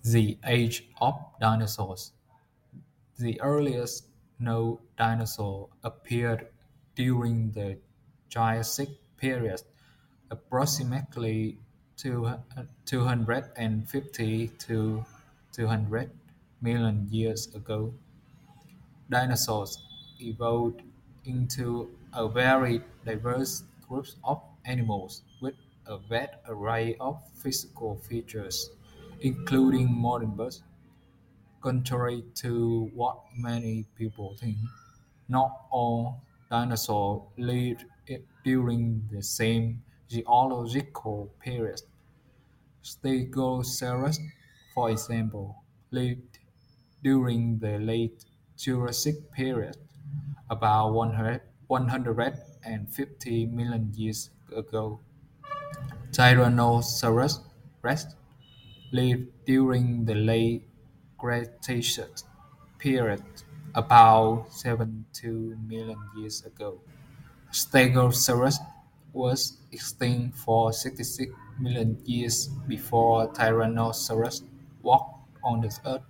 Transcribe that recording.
The Age of Dinosaurs. The earliest known dinosaur appeared during the Triassic period, approximately 250 to 200 million years ago. Dinosaurs evolved into a very diverse group of animals with a vast array of physical features, including modern birds. Contrary to what many people think, not all dinosaurs lived during the same geological period. Stegosaurus, for example, lived during the late Jurassic period, about 150 million years ago. Tyrannosaurus Rex lived during the late Cretaceous period, about 72 million years ago. Stegosaurus was extinct for 66 million years before Tyrannosaurus walked on the earth.